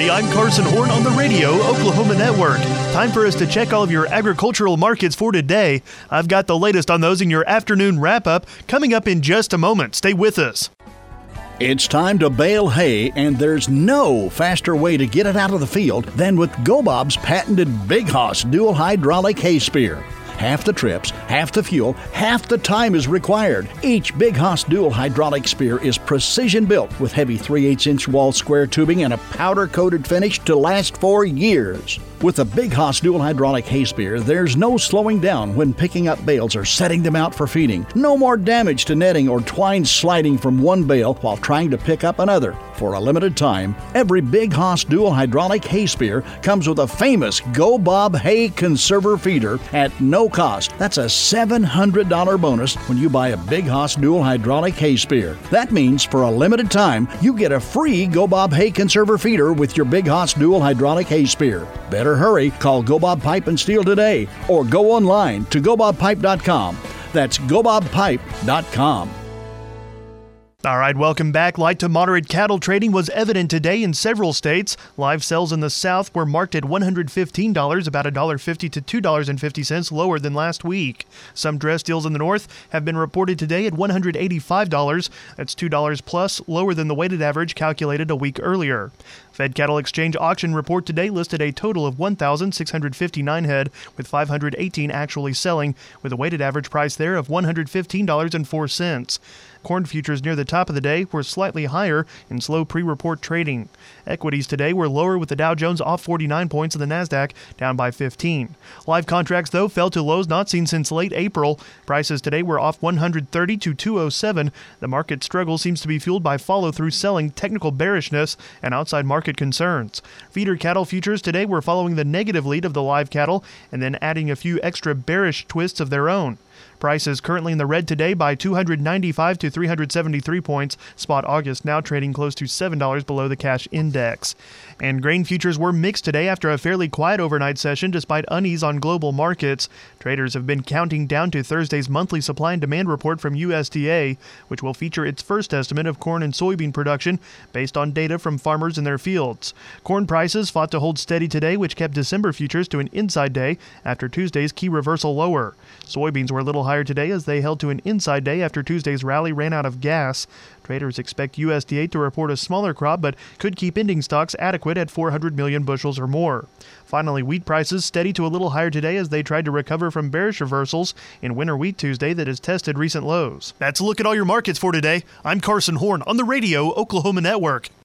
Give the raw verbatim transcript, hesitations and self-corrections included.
everybody. I'm Carson Horn on the Radio Oklahoma Network. Time for us to check all of your agricultural markets for today. I've got the latest on those in your afternoon wrap-up coming up in just a moment. Stay with us. It's time to bale hay, and there's no faster way to get it out of the field than with GoBob's patented Big Hoss dual hydraulic hay spear. Half the trips, half the fuel, half the time is required. Each Big Hoss dual hydraulic spear is precision built with heavy three eighths inch wall square tubing and a powder-coated finish to last for years. With the Big Hoss dual hydraulic hay spear, there's no slowing down when picking up bales or setting them out for feeding. No more damage to netting or twine sliding from one bale while trying to pick up another. For a limited time, every Big Hoss dual hydraulic hay spear comes with a famous GoBob hay conserver feeder at no cost. That's a seven hundred dollars bonus when you buy a Big Hoss dual hydraulic hay spear. That means for a limited time, you get a free GoBob hay conserver feeder with your Big Hoss dual hydraulic hay spear. Better hurry, call GoBob Pipe and Steel today or go online to go bob pipe dot com. That's go bob pipe dot com. All right, welcome back. Light to moderate cattle trading was evident today in several states. Live sales in the South were marked at one hundred fifteen dollars, about one dollar fifty to two dollars and fifty cents lower than last week. Some dress deals in the North have been reported today at one hundred eighty-five dollars. That's two dollars plus, lower than the weighted average calculated a week earlier. Fed Cattle Exchange auction report today listed a total of one thousand six hundred fifty-nine head, with five hundred eighteen actually selling, with a weighted average price there of one hundred fifteen dollars and four cents. Corn futures near the top of the day were slightly higher in slow pre-report trading. Equities today were lower, with the Dow Jones off forty-nine points and the Nasdaq down by fifteen. Live contracts, though, fell to lows not seen since late April. Prices today were off one hundred thirty to two oh seven. The market struggle seems to be fueled by follow-through selling, technical bearishness, and outside market concerns. Feeder cattle futures today were following the negative lead of the live cattle and then adding a few extra bearish twists of their own. Prices currently in the red today by two hundred ninety-five to three hundred seventy-three points. Spot August now trading close to seven dollars below the cash index. And grain futures were mixed today after a fairly quiet overnight session despite unease on global markets. Traders have been counting down to Thursday's monthly supply and demand report from U S D A, which will feature its first estimate of corn and soybean production based on data from farmers in their fields. Corn prices fought to hold steady today, which kept December futures to an inside day after Tuesday's key reversal lower. Soybeans were a little higher today as they held to an inside day after Tuesday's rally ran out of gas. Traders expect U S D A to report a smaller crop, but could keep ending stocks adequate at four hundred million bushels or more. Finally, wheat prices steady to a little higher today as they tried to recover from bearish reversals in winter wheat Tuesday that has tested recent lows. That's a look at all your markets for today. I'm Carson Horn on the Radio Oklahoma Network.